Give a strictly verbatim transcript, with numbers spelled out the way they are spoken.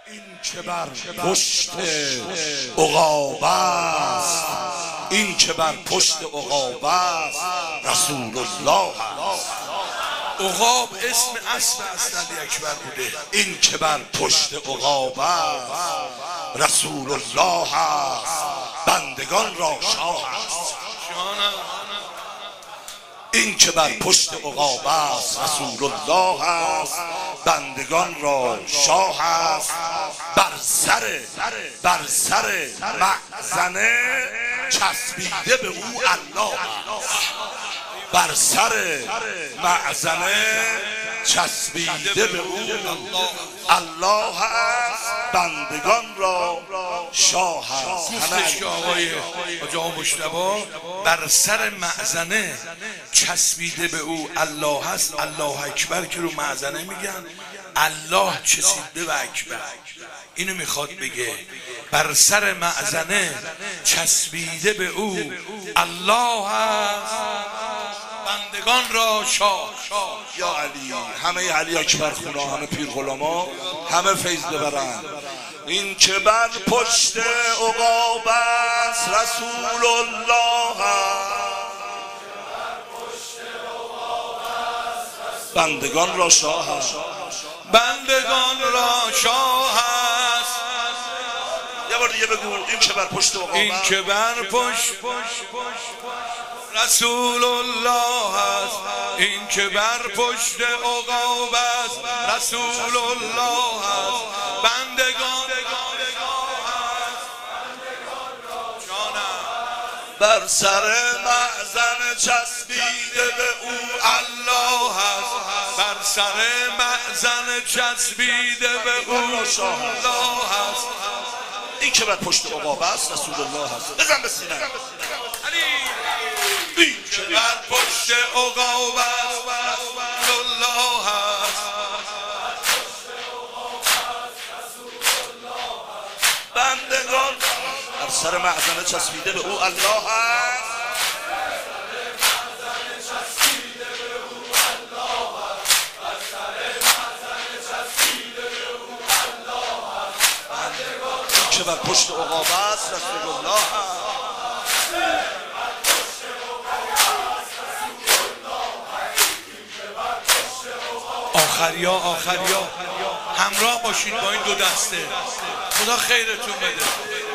این که بر پشت عقاب است، این که بر پشت عقاب است رسول الله است. عقاب اسم اسب علی اکبر بوده. این که بر پشت عقاب است رسول الله است، بندگان را شاه است. این که بر پشت عقاب است رسول الله است، بندگان را شاه است. بر سر بر سر مأذنه چسبیده به او الله است. بر سر مأذنه چسبیده به او الله است، بندگان را شاه است. گفتش که آقای آقا مجتبی بر سر مأذنه چسبیده به او الله هست. الله اکبر که رو مأذنه میگن، الله چسبیده به اکبر. اینو میخواد بگه بر سر مأذنه چسبیده به او الله هست، بندگان را شاه. یا علی، همه علی اکبر خونا، همه پیر غلاما، همه فیض ببرن. این که بر پشت عقاب است رسول الله است، بندگان را شاه است. بندگان را شاه است. یه بار دیگه بگو. این که بر پشت عقاب است، این که بر پشت رسول الله است، این که بر پشت عقاب است رسول الله است، بندگان بر سر مأذن چسبیده به او الله است، بر سر مأذن چسبیده به او الله است. این که بر پشت عقاب است رسول الله است. بزن به سینه. این که بر پشت عقاب است رسول الله است، بندگان بر سر مأذنه چسبیده به او الله است. این که بر پشت عقاب است رسول الله است. آخریا آخریا همراه باشید با این دو دسته. خدا خیرتون بده.